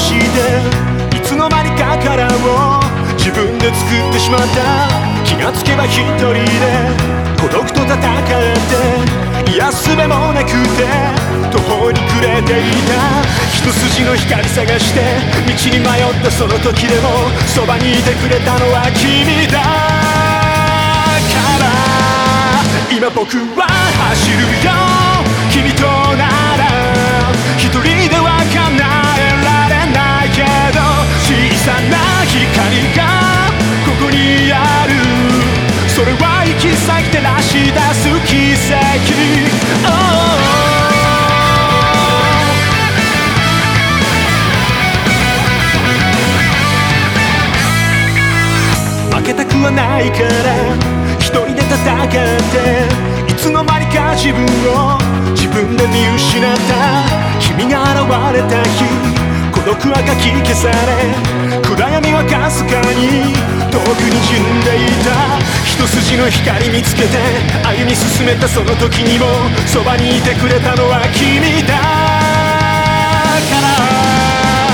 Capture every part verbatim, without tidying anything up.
していつの間にか殻を自分で作ってしまった。気がつけば一人で孤独と戦って癒す目もなくて途方に暮れていた。一筋の光探して道に迷ったその時でもそばにいてくれたのは君だから。今僕は走るよ君となら一人では叶えられないけど小さな光がここにある。それは行き先照らし出す奇跡、oh、負けたくはないから一人で戦っていつの間にか自分を自分で見失った。君が現れた日孤独はかき消され暗闇はかすかに遠くに滲んでいた。一筋の光見つけて歩み進めたその時にもそばにいてくれたのは君だから。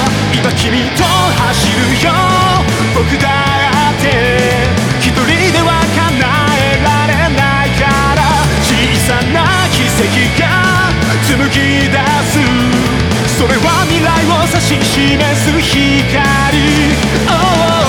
今君と走るよ僕だって一人では叶えられないから小さな奇跡が紡ぎ出す。それは未来を指し示す光、oh、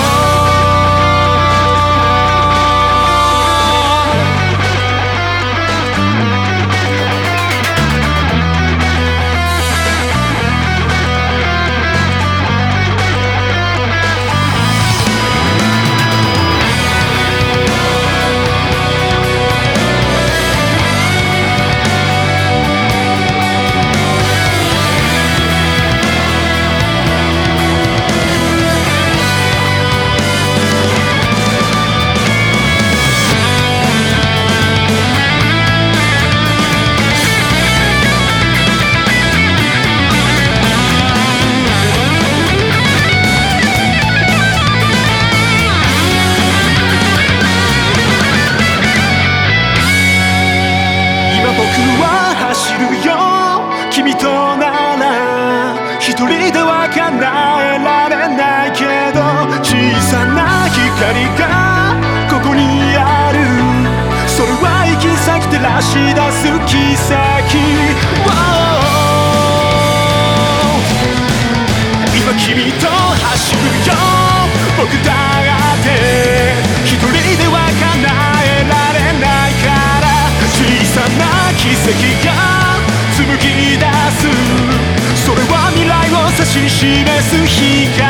君となら一人では叶えられないけど小さな光がここにある。それは行き先照らし出す奇跡、oh、今君と走るよ僕だって一人では叶えられないから小さな奇跡が紡ぎ出す。それは未来を指し示す光